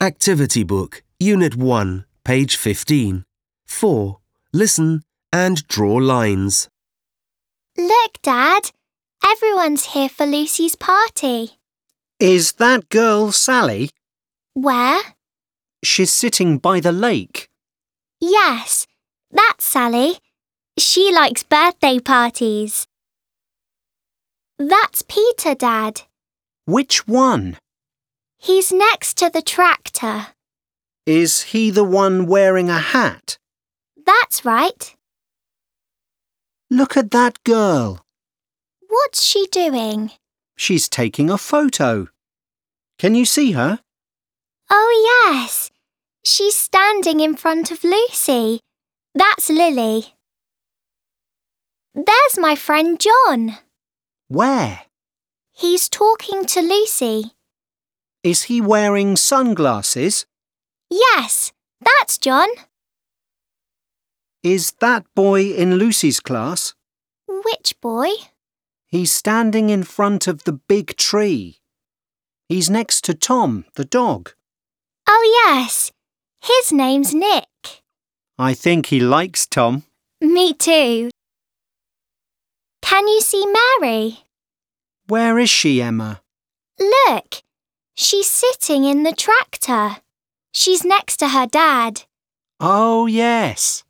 Activity Book, Unit 1, page 15. 4. Listen and draw lines. Look, Dad. Everyone's here for Lucy's party. Is that girl Sally? Where? She's sitting by the lake. Yes, that's Sally. She likes birthday parties. That's Peter, Dad. Which one? He's next to the tractor. Is he the one wearing a hat? That's right. Look at that girl. What's she doing? She's taking a photo. Can you see her? Oh, yes. She's standing in front of Lucy. That's Lily. There's my friend John. Where? He's talking to Lucy. Is he wearing sunglasses? Yes, that's John. Is that boy in Lucy's class? Which boy? He's standing in front of the big tree. He's next to Tom, the dog. Oh, yes. His name's Nick. I think he likes Tom. Me too. Can you see Mary? Where is she, Emma? Look, she's sitting in the tractor. She's next to her dad. Oh, yes.